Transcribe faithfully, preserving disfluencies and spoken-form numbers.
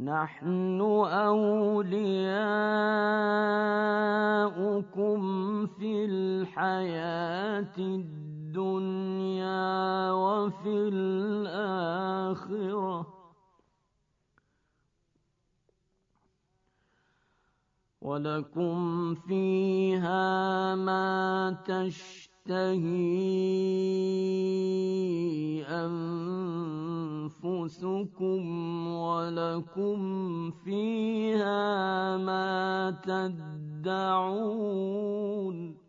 نحن أولياؤكم في الحياة الدنيا وفي الآخرة ولكم فيها ما تشتهي أنفسكم ولكم فيها ما تدعون